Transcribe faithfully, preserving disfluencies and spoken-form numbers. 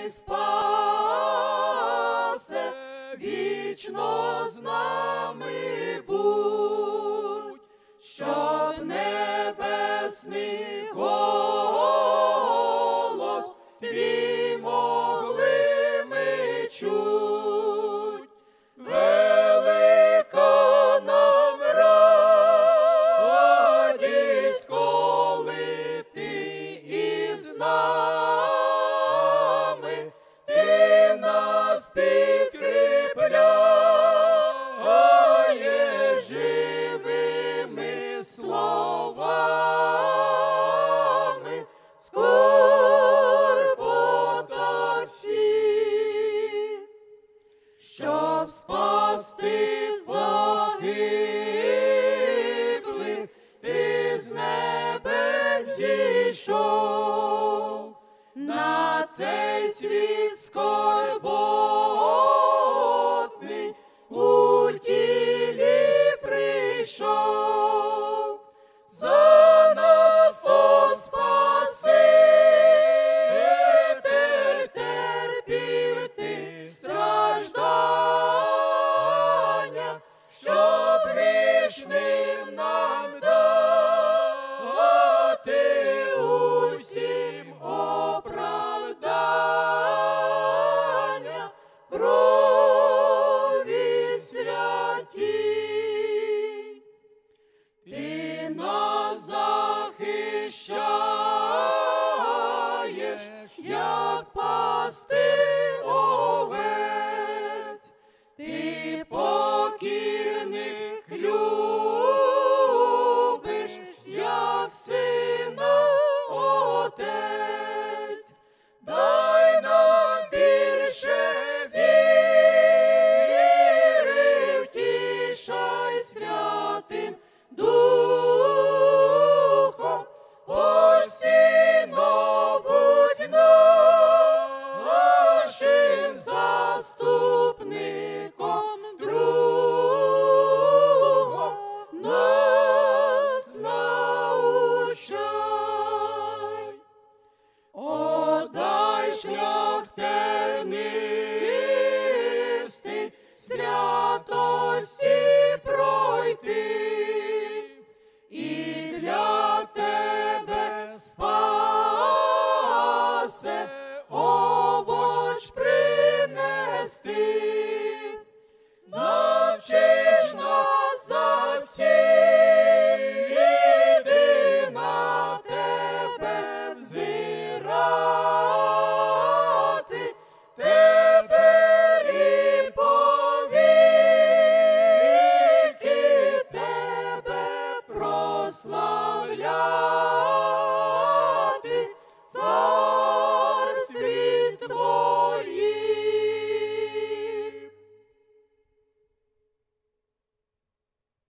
спасе, вічно з нами будь, щоб небесний голос твій могли ми чуть. Велика нам радість, коли ти із нами, ти нас підкріпляє живими словами, скорбота всі, щоб спасти загиблих, ти з небес зійшов на цей